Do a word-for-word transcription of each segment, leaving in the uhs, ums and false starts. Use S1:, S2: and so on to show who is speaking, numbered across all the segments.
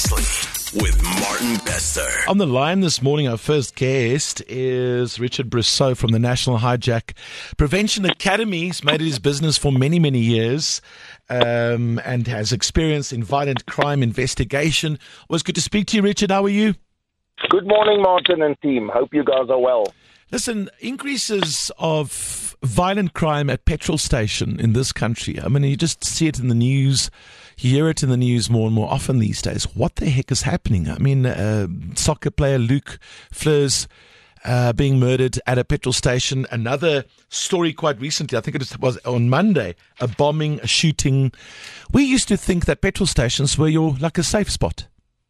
S1: Precisely with Martin Bester.
S2: On the line this morning, our first guest is Richard Brousseau from the National Hijack Prevention Academy. He's made it his business for many, many years um, and has experience in violent crime investigation. Always good to speak to you, Richard. How are you?
S3: Good morning, Martin and team. Hope you guys are well.
S2: Listen, increases of violent crime at petrol station in this country. I mean, you just see it in the news. You hear it in the news more and more often these days. What the heck is happening? I mean, uh, soccer player Luke Fleurs uh, being murdered at a petrol station. Another story quite recently, I think it was on Monday, a bombing, a shooting. We used to think that petrol stations were your like a safe spot.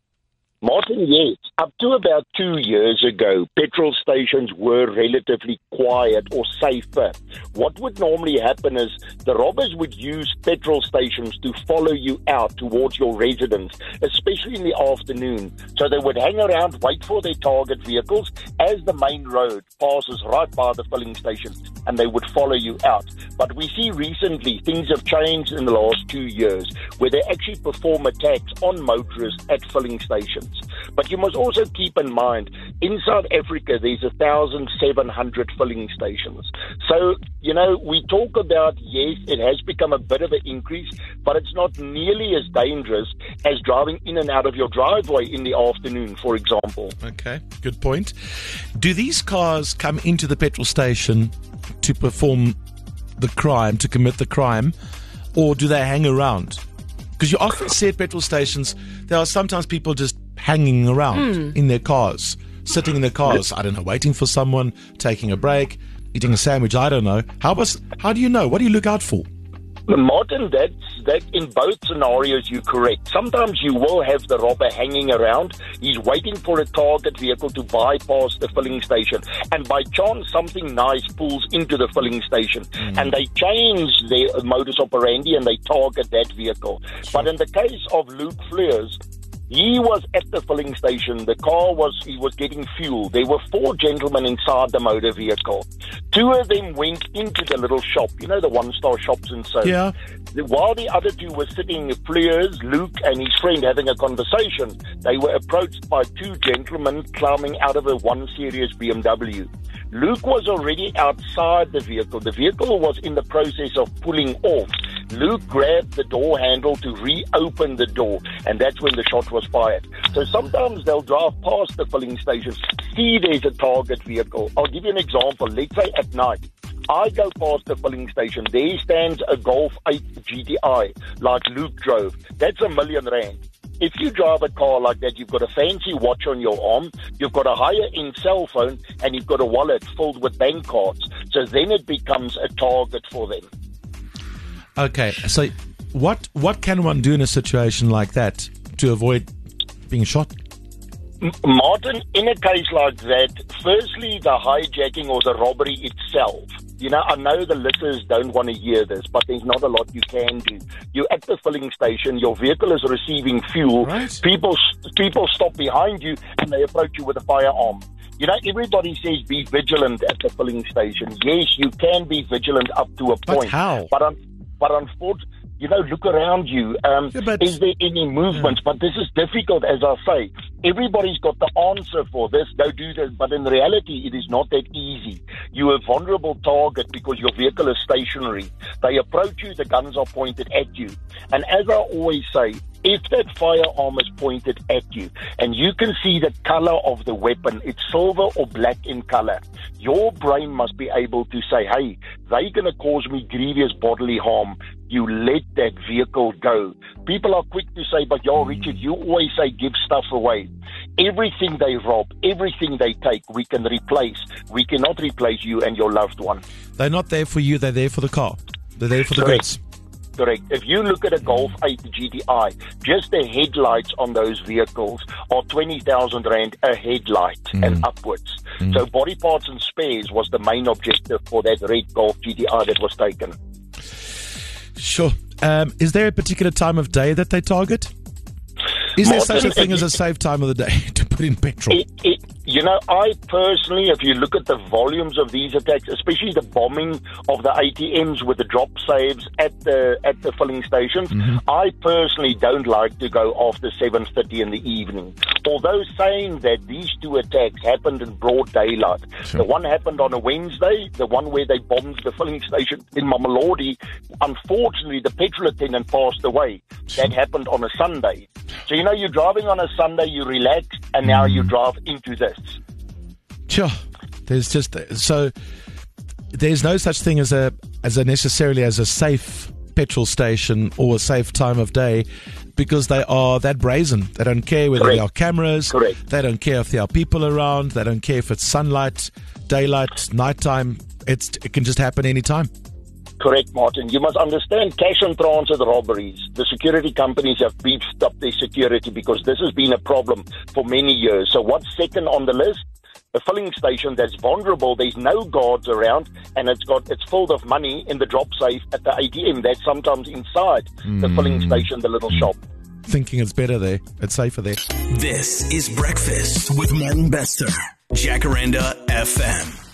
S3: Martin, yes. Up to about two years ago, petrol stations were relatively quiet or safer. What would normally happen is the robbers would use petrol stations to follow you out towards your residence, especially in the afternoon. So they would hang around, wait for their target vehicles as the main road passes right by the filling station, and they would follow you out. But we see recently things have changed in the last two years where they actually perform attacks on motorists at filling stations. But you must also keep in mind, in South Africa, there's one thousand seven hundred filling stations. So, you know, we talk about, yes, it has become a bit of an increase, but it's not nearly as dangerous as driving in and out of your driveway in the afternoon, for example.
S2: Okay, good point. Do these cars come into the petrol station to perform the crime, to commit the crime, or do they hang around? Because you often see at petrol stations, there are sometimes people just hanging around mm. in their cars, sitting in their cars, I don't know, waiting for someone, taking a break, eating a sandwich, I don't know. How was, how do you know? What do you look out for?
S3: Martin, that's, that in both scenarios you're correct. Sometimes you will have the robber hanging around. He's waiting for a target vehicle to bypass the filling station. And by chance, something nice pulls into the filling station. Mm. And they change their modus operandi and they target that vehicle. Sure. But in the case of Luke Fleurs, he was at the filling station. The car was, he was getting fuel. There were four gentlemen inside the motor vehicle. Two of them went into the little shop, you know, the one-star shops and so.
S2: Yeah.
S3: While the other two were sitting, Fleurs, Luke and his friend having a conversation, they were approached by two gentlemen climbing out of a one series B M W. Luke was already outside the vehicle. The vehicle was in the process of pulling off. Luke grabbed the door handle to reopen the door, and that's when the shot was fired. So sometimes they'll drive past the filling station, see there's a target vehicle. I'll give you an example. Let's say at night, I go past the filling station. There stands a Golf eight G T I, like Luke drove. That's a million rand. If you drive a car like that, you've got a fancy watch on your arm, you've got a higher-end cell phone, and you've got a wallet filled with bank cards. So then it becomes a target for them.
S2: Okay, so what what can one do in a situation like that to avoid being shot?
S3: M- Martin, in a case like that, firstly, the hijacking or the robbery itself. You know, I know the listeners don't want to hear this, but there's not a lot you can do. You're at the filling station, your vehicle is receiving fuel,
S2: right.
S3: people people stop behind you and they approach you with a firearm. You know, everybody says be vigilant at the filling station. Yes, you can be vigilant up to a point.
S2: But how?
S3: But, un- but unfortunately, you know, look around you. Um,
S2: yeah, but,
S3: is there any movements? Yeah. But this is difficult, as I say. Everybody's got the answer for this. Go do this. But in reality, it is not that easy. You're a vulnerable target because your vehicle is stationary. They approach you, the guns are pointed at you. And as I always say, if that firearm is pointed at you and you can see the color of the weapon, it's silver or black in color, your brain must be able to say, hey, they're going to cause me grievous bodily harm. You let that vehicle go. People are quick to say, but yo, Richard, you always say give stuff away. Everything they rob, everything they take, we can replace. We cannot replace you and your loved one.
S2: They're not there for you, they're there for the car. They're there for the
S3: Correct.
S2: goods.
S3: Correct. If you look at a Golf eight G T I, just the headlights on those vehicles are twenty thousand rand a headlight mm. and upwards. Mm. So body parts and spares was the main objective for that red Golf G T I that was taken.
S2: Sure. Um, is there a particular time of day that they target? Is there
S3: Martin,
S2: such a thing as a safe time of the day to put in petrol.
S3: It, it, you know, I personally, if you look at the volumes of these attacks, especially the bombing of the A T Ms with the drop saves at the at the filling stations, mm-hmm. I personally don't like to go after seven thirty in the evening. Although saying that these two attacks happened in broad daylight. Sure. The one happened on a Wednesday, the one where they bombed the filling station in Mamelodi. Unfortunately, the petrol attendant passed away. Sure. That happened on a Sunday. So, you know, you're driving on a Sunday, you relax, and now mm. you drive into this.
S2: Sure. There's just, so there's no such thing as a, as a necessarily as a safe petrol station or a safe time of day, because they are that brazen. They don't care whether
S3: Correct.
S2: there are cameras.
S3: Correct.
S2: They don't care if there are people around. They don't care if it's sunlight, daylight, nighttime. It's, it can just happen anytime.
S3: Correct, Martin. You must understand cash and transit robberies. The security companies have beefed up their security because this has been a problem for many years. So what's second on the list? A filling station that's vulnerable. There's no guards around, and it's got it's filled of money in the drop safe at the A T M. That's sometimes inside mm. the filling station, the little mm. shop.
S2: Thinking it's better there. It's safer there.
S1: This is Breakfast with Martin Bester. Jacaranda F M.